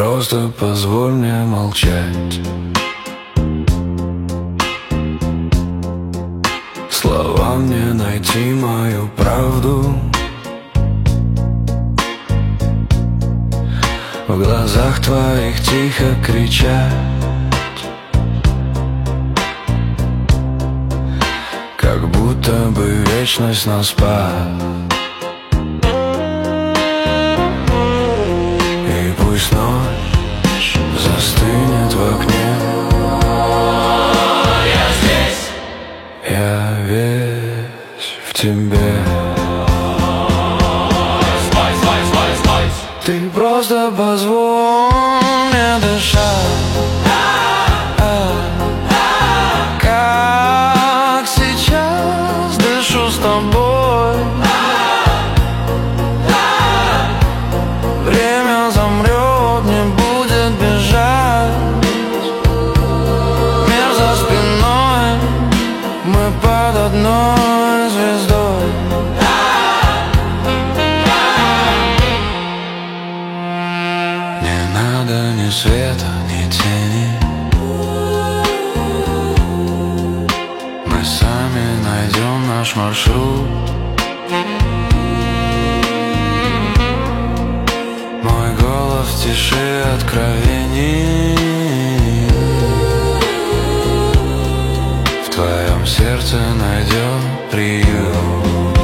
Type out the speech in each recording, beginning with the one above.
просто позволь мне молчать. Словам не найти мою правду. В глазах твоих тихо кричать, как будто бы вечность нас спас. И пусть ночь застынет в окне, я здесь, я весь в тебе. стой, стой, стой, стой. Ты просто позволь мне дышать, как сейчас дышу с тобой. Время замрет, не будет бежать. Мир за спиной, мы под одной звездой. Не надо ни света, ни тени. Мы сами найдем наш маршрут. Мой голос в тиши откровений. В твоем сердце найдет приют.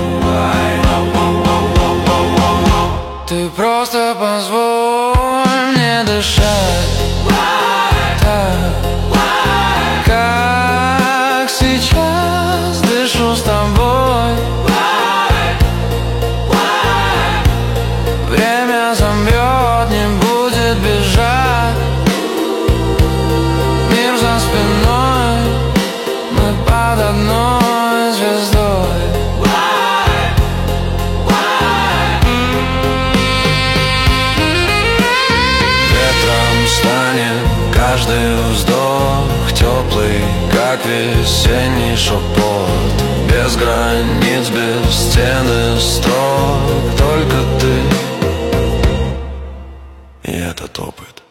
Ты просто позволь мне дышать так, как сейчас дышу с тобой. Время замрет, не будет бежать. Мир за спиной, мы под одной звездой. Ветром станет каждый вздох, теплый, как весенний шепот. Без границ, без стен и строк, только ты и этот опыт.